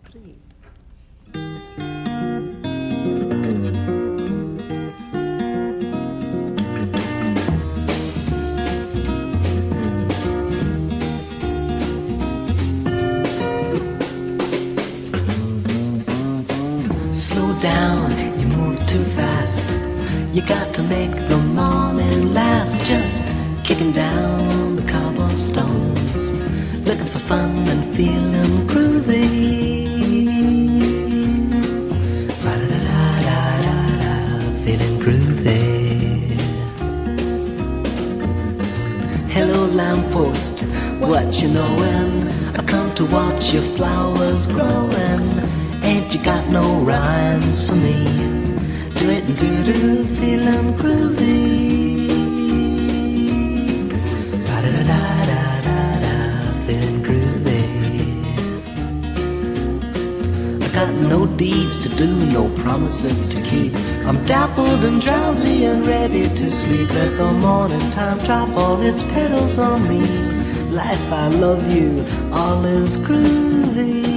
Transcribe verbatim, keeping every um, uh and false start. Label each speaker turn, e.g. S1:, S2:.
S1: three.
S2: Slow down, you move too fast. You got to make the morning last. Just kicking down the cobblestones, looking for fun and feeling groovy. Ra-da-da-da-da-da, feeling groovy. Hello lamppost, what you knowin'? I come to watch your flowers growin'. Ain't you got no rhymes for me? Do it and do-do, feeling groovy. Ra-da-da-da-da-da, feeling groovy. I got no deeds to do, no promises to keep. I'm dappled and drowsy and ready to sleep. Let the morning time drop all its petals on me. Life, I love you, all is groovy.